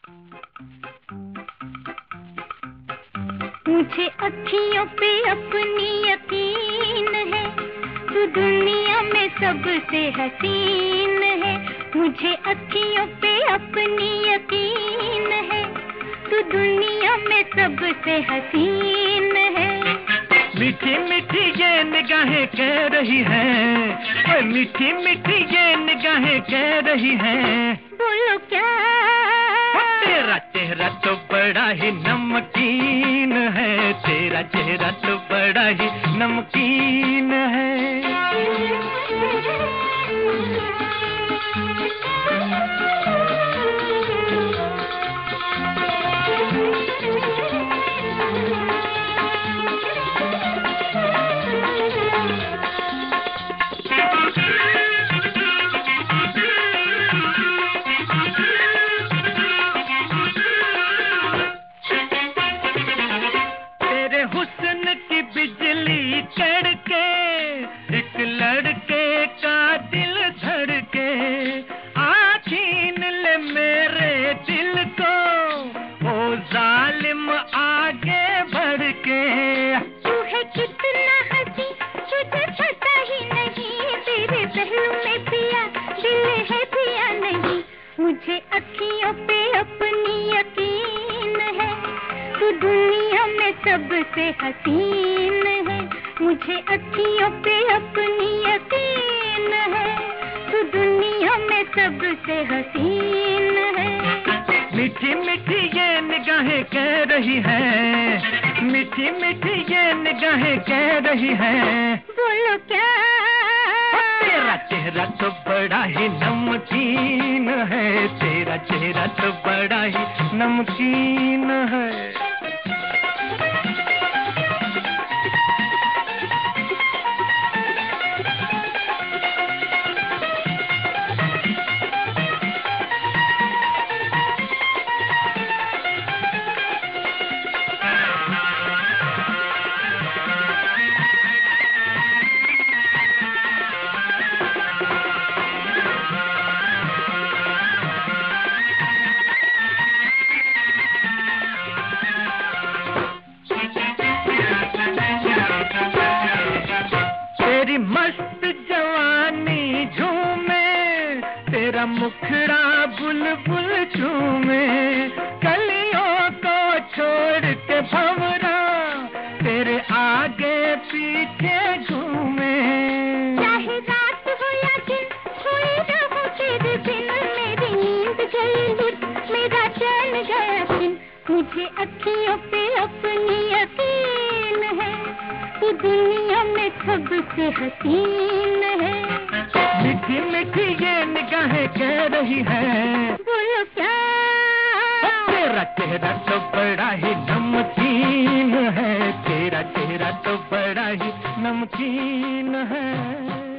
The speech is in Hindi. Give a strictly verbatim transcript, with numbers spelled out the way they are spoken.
मुझे अखियों पे अपनी यकीन है, तू दुनिया में सबसे हसीन है। मुझे अखियों पे अपनी यकीन है, तू दुनिया में सबसे हसीन है। मीठी मीठी ये निगाहें कह रही हैं, मीठी मीठी ये निगाहें कह रही हैं, बोलो क्या? तेरा चेहरा तो बड़ा ही नमकीन है, तेरा चेहरा तो बड़ा ही नमकीन है। हुस्न की बिजली कड़के, एक लड़के का दिल धड़के, आखीन ले मेरे दिल को, ओ जालिम आगे बढ़ के। तू है कितना हंसी तुझे पता ही नहीं, तेरे पहलू में पिया दिल है पिया नहीं। मुझे अखियों पे अपनी यकीन है, तू दुनिया में सबसे हसीन है। मुझे अखियों पे अपनी यकीन है, तू दुनिया में सबसे हसीन है। मीठी मीठी ये निगाहें कह रही हैं, मीठी मीठी ये निगाहें कह रही हैं, बोलो क्या? तेरा चेहरा तो बड़ा ही नमकीन है, तेरा चेहरा तो बड़ा ही नमकीन है। तेरी मस्त जवानी झूमे, तेरा मुखड़ा बुलबुल झूमे, कलियों को छोड़ के भंवरा तेरे आगे पीछे घूमे। चाहे रात हो या दिन कोई रहूं तेरे बिन, मेरी नींद गई लुट मेरा चैन गया दिन। मुझे अखियों पे अपनी यकीन है, तू दुनिया में सबसे हसीन है। मीठी मीठी ये निगाहें कह रही हैं, बोलो क्या? तेरा चेहरा तो बड़ा ही नमकीन है, तेरा चेहरा तो बड़ा ही नमकीन है।